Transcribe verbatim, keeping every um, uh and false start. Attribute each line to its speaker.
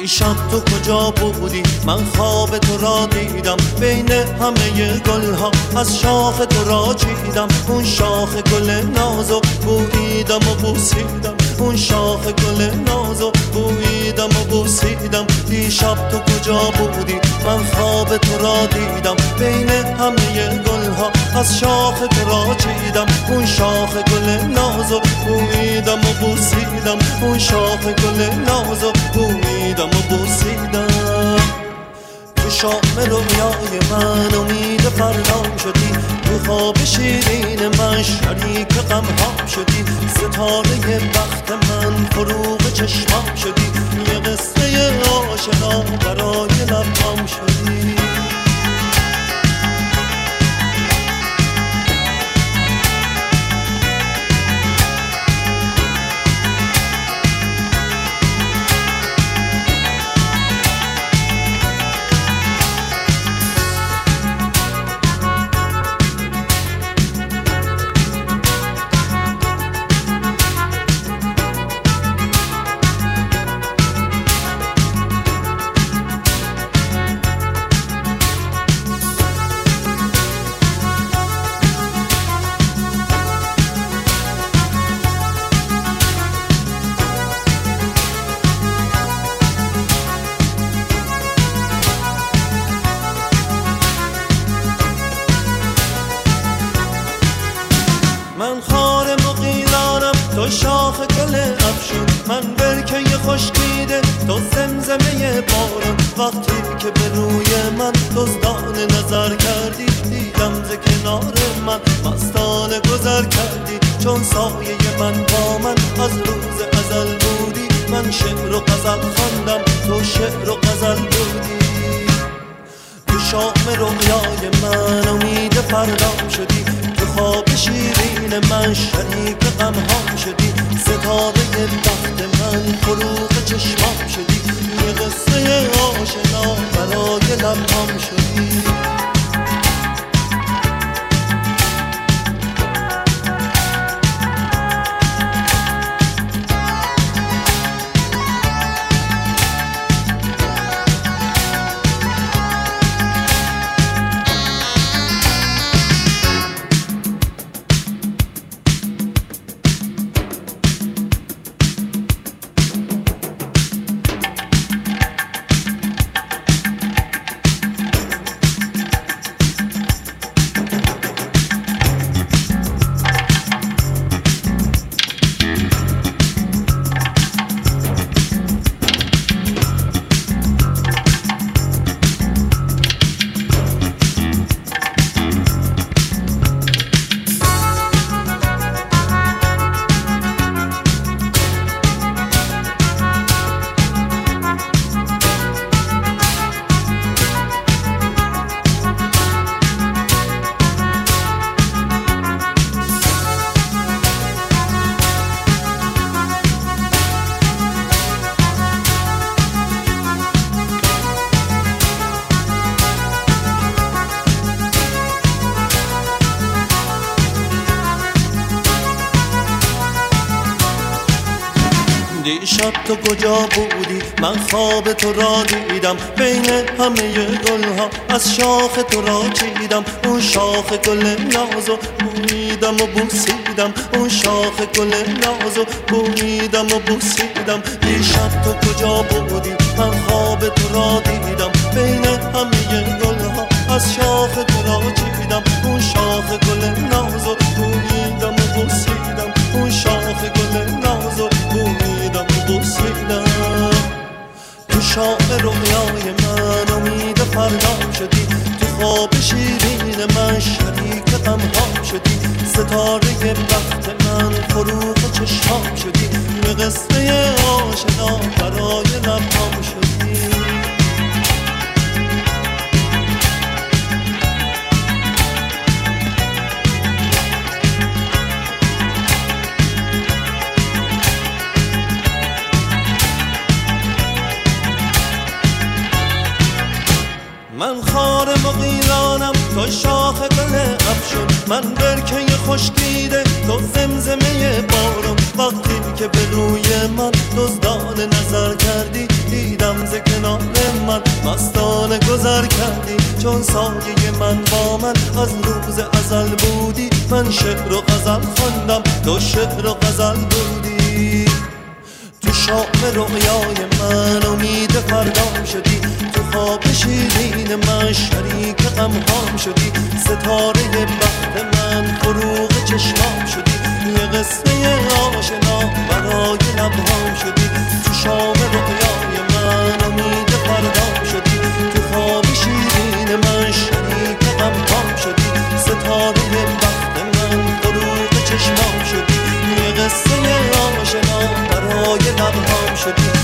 Speaker 1: دیشب تو کجا بودی؟ من خواب تو را دیدم، بین همه گلها از شاخ تو را چیدم. اون شاخ گل نازو بوییدم و بوسیدم، اون شاخ گل نازو بوییدم و بوسیدم. دیشب تو کجا بودی؟ من خواب تو را دیدم، بین همه گلها از شاخ تو را چیدم. اون شاخ گل نازو بوییدم و بوسیدم، اون شاخ گل نازو بوییدم و بوسیدم. تو شام رویای من امید فردام شدی، تو خواب شیرین من شریک غمهام شدی. ستاره بخت من فروغ چشمام شدی، یه قصه آشنا برای لبام شدی. من خار مقیلانم، تو شاخ گل افشون، من برکه خشکیده، تو زمزمه باران. وقتی که به روی من دزدانه نظر کردی، دیدم ز کنار من مستانه گذر کردی. چون سایه من با من از روز ازل بودی، من شعر و غزل خواندم، تو شعر و غزل بودی. تو شام رویای من امید فردام شدی، تو خواب شیرین من شریک غمهام شدی. ستاره بخت من فروغ چشمام شدی، یه قصه آشنا برای لبام شدی. دیشب تو کجا بودی؟ من خواب تو را دیدم، بین همه گلها از شاخ تو را چیدم. اون شاخ گل نازو بوییدم و بوسیدم، اون شاخ گل نازو بوییدم و بوسیدم. دیشب تو کجا بودی؟ من خواب تو را دیدم، بین همه گلها از شاخ تو را چیدم. اون شاخ گل نازو بوییدم و بوسیدم، اون شاخ گل نازو بوییدم و بوسیدم. تو شام رویای من امید فردام شدی، تو خواب شیرین من شریک غمهام شدی. ستاره بخت من فروغ چشمام شدی، یه قصه آشنا برای لبام شدی. من خار مغیلانم، تو شاخ گل افشون، من برکه خشکیده، تو زمزمه بارون. وقتی که به روی من دزدانه نظر کردی، دیدم ز گذر کردی، چون سایه من با من از روز ازل بودی. من شعر و غزل خواندم، تو شعر و غزل بودی. تو شام رویای من امید فردام شدی، تو خواب شیرین من شریک غمهام شدی. ستاره بخت من فروغ چشمام شدی، یه قصه آشنا برای لبهام شدی. تو شام رویای من امید فردام شدی، تو خواب شیرین من شریک غمهام شدی. ستاره بخت من فروغ چشمام شدی، یه قصه آشنا برای لبهام شدی.